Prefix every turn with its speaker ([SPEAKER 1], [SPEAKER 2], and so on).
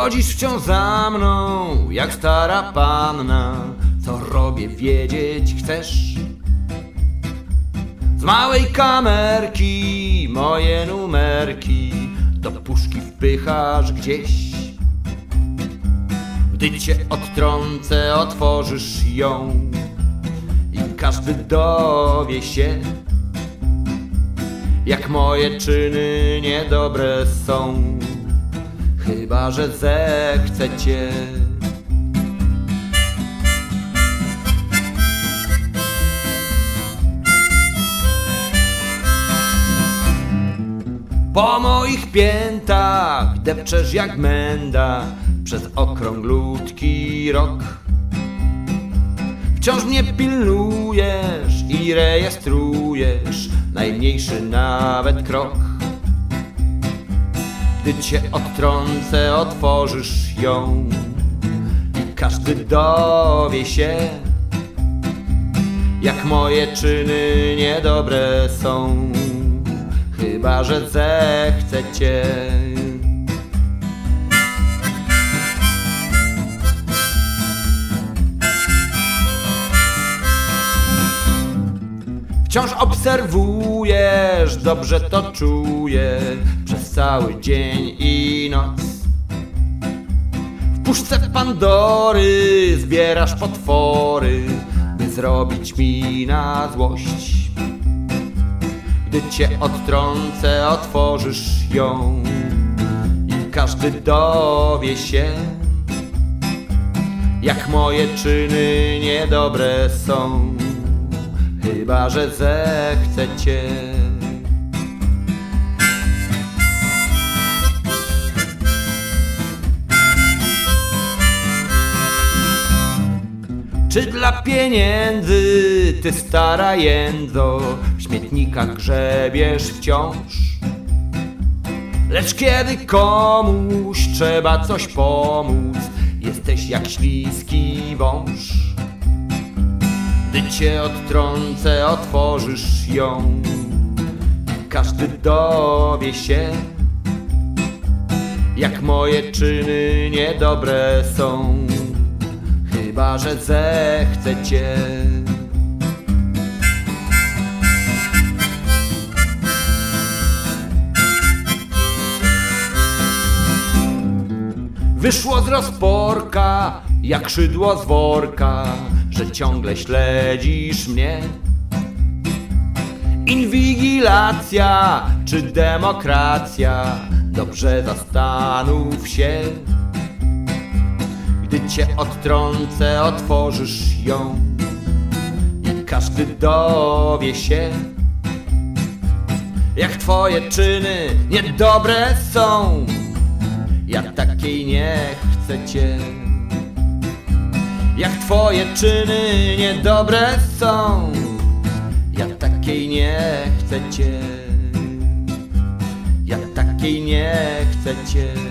[SPEAKER 1] Chodzisz wciąż za mną, jak stara panna. Co robię, wiedzieć chcesz? Z małej kamerki moje numerki do puszki wpychasz gdzieś. Gdy cię odtrącę, otworzysz ją i każdy dowie się, jak moje czyny niedobre są. Chyba że zechce cię. Po moich piętach depczesz jak menda przez okrąglutki rok. Wciąż mnie pilnujesz i rejestrujesz najmniejszy nawet krok. Gdy cię odtrącę, otworzysz ją i każdy dowie się, jak moje czyny niedobre są. Chyba że zechce cię. Wciąż obserwujesz, dobrze to czuję, przez cały dzień i noc. W puszce Pandory zbierasz potwory, by zrobić mi na złość. Gdy cię odtrącę, otworzysz ją i każdy dowie się, jak moje czyny niedobre są. Chyba że zechce cię. Czy dla pieniędzy, ty stara jędzo, w śmietnikach grzebiesz wciąż? Lecz kiedy komuś trzeba coś pomóc, jesteś jak śliski wąż. Gdy cię odtrącę, otworzysz ją, każdy dowie się, jak moje czyny niedobre są. Chyba że zechce cię. Wyszło z rozporka, jak szydło z worka, że ciągle śledzisz mnie. Inwigilacja czy demokracja? Dobrze zastanów się. Gdy cię odtrącę, otworzysz ją i każdy dowie się, jak twoje czyny niedobre są. Ja takiej nie chcę cię. Jak twoje czyny niedobre są. Ja takiej nie chcę cię. Ja takiej nie chcę cię.